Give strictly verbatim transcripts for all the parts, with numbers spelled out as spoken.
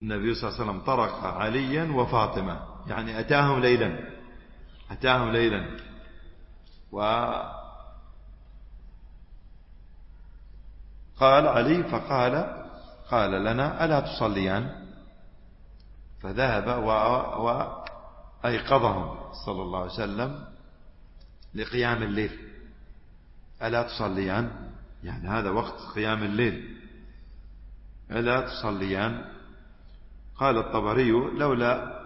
النبي صلى الله عليه وسلم طرق عليا وفاطمة، يعني أتاهم ليلا أتاهم ليلا وقال علي فقال قال لنا ألا تصليان؟ فذهب وأيقظهم صلى الله عليه وسلم لقيام الليل. ألا تصليان؟ يعني هذا وقت قيام الليل. ألا تصليان؟ قال الطبري لولا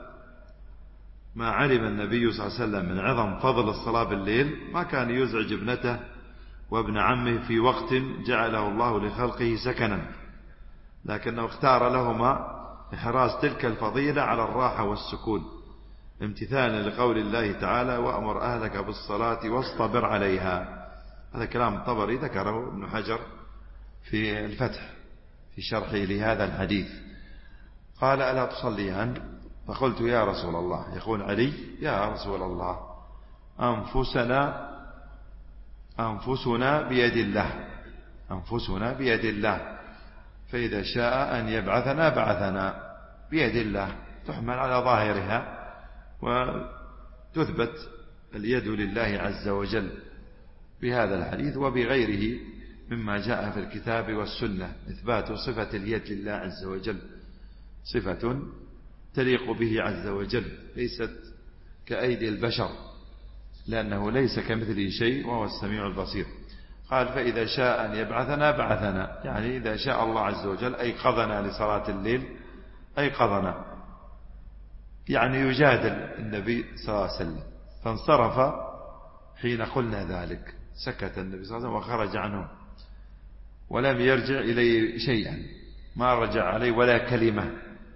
ما علم النبي صلى الله عليه وسلم من عظم فضل الصلاة بالليل ما كان يزعج ابنته وابن عمه في وقت جعله الله لخلقه سكنا، لكنه اختار لهما إحراز تلك الفضيلة على الراحة والسكون امتثالا لقول الله تعالى وأمر أهلك بالصلاة واصطبر عليها. هذا كلام الطبري ذكره ابن حجر في الفتح في شرحه لهذا الحديث. قال ألا تصليان؟ فقلت يا رسول الله، يقول علي يا رسول الله أنفسنا أنفسنا بيد الله أنفسنا بيد الله فإذا شاء أن يبعثنا بعثنا. بيد الله تحمل على ظاهرها وتثبت اليد لله عز وجل بهذا الحديث وبغيره مما جاء في الكتاب والسنة إثبات صفة اليد لله عز وجل، صفة تليق به عز وجل ليست كأيدي البشر لأنه ليس كمثله شيء وهو السميع البصير. قال فإذا شاء أن يبعثنا بعثنا، يعني إذا شاء الله عز وجل أيقظنا لصلاة الليل أيقظنا، يعني يجادل النبي صلى الله عليه وسلم. فانصرف حين قلنا ذلك، سكت النبي صلى الله عليه وسلم وخرج عنه ولم يرجع إليه شيئا، ما رجع عليه ولا كلمة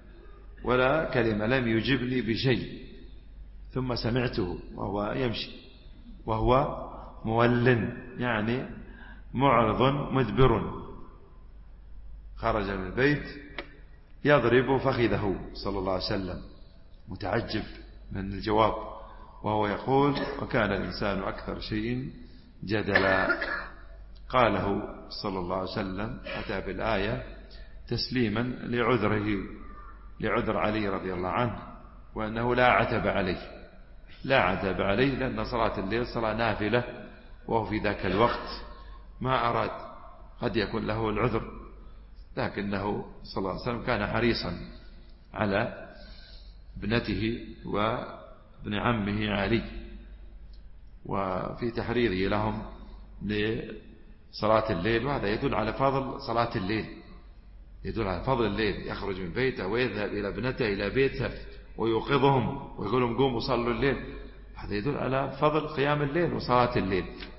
ولا كلمة، لم يجبني بشيء. ثم سمعته وهو يمشي وهو مول، يعني معرض مدبر، خرج من البيت يضرب فخذه صلى الله عليه وسلم متعجب من الجواب، وهو يقول وكان الإنسان أكثر شيء جدلا. قاله صلى الله عليه وسلم أتى بالآية تسليما لعذره لعذر علي رضي الله عنه، وأنه لا عتب عليه لا عتب عليه لأن صلاة الليل صلاة نافلة، وهو في ذاك الوقت ما أراد، قد يكون له العذر، لكنه صلى الله عليه وسلم كان حريصا على ابنته وابن عمه علي وفي تحريره لهم لصلاة الليل. وهذا يدل على فضل صلاة الليل، يدل على فضل الليل. يخرج من بيته ويذهب إلى ابنته إلى بيتها ويوقظهم ويقول لهم قوموا صلوا الليل، هذا يدل على فضل قيام الليل وصلاة الليل.